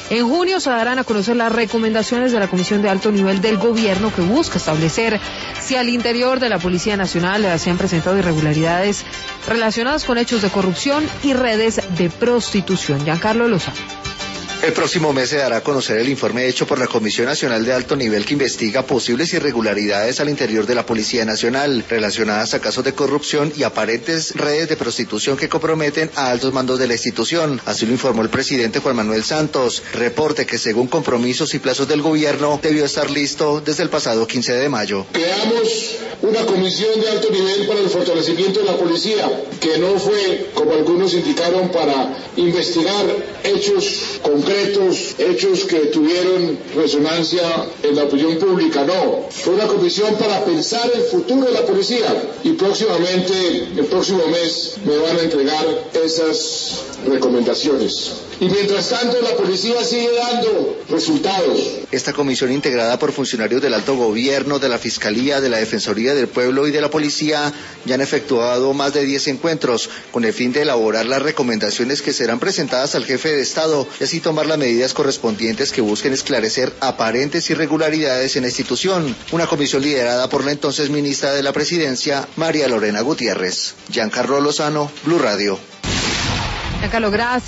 En junio se darán a conocer las recomendaciones de la Comisión de Alto Nivel del Gobierno, que busca establecer si al interior de la Policía Nacional se han presentado irregularidades relacionadas con hechos de corrupción y redes de prostitución. Giancarlo Lozano. El próximo mes se dará a conocer el informe hecho por la Comisión Nacional de Alto Nivel, que investiga posibles irregularidades al interior de la Policía Nacional relacionadas a casos de corrupción y aparentes redes de prostitución que comprometen a altos mandos de la institución. Así lo informó el presidente Juan Manuel Santos. Reporte que, según compromisos y plazos del gobierno, debió estar listo desde el pasado 15 de mayo. Creamos una comisión de alto nivel para el fortalecimiento de la policía, que no fue, como algunos indicaron, para investigar hechos concretos, hechos que tuvieron resonancia en la opinión pública. No, fue una comisión para pensar el futuro de la policía, y próximamente, el próximo mes, me van a entregar esas recomendaciones. Y mientras tanto, la policía sigue dando resultados. Esta comisión, integrada por funcionarios del alto gobierno, de la Fiscalía, de la Defensoría del Pueblo y de la Policía, ya han efectuado más de 10 encuentros con el fin de elaborar las recomendaciones que serán presentadas al jefe de Estado y así tomar las medidas correspondientes que busquen esclarecer aparentes irregularidades en la institución. Una comisión liderada por la entonces ministra de la Presidencia, María Lorena Gutiérrez. Giancarlo Lozano, Blue Radio. Giancarlo, gracias.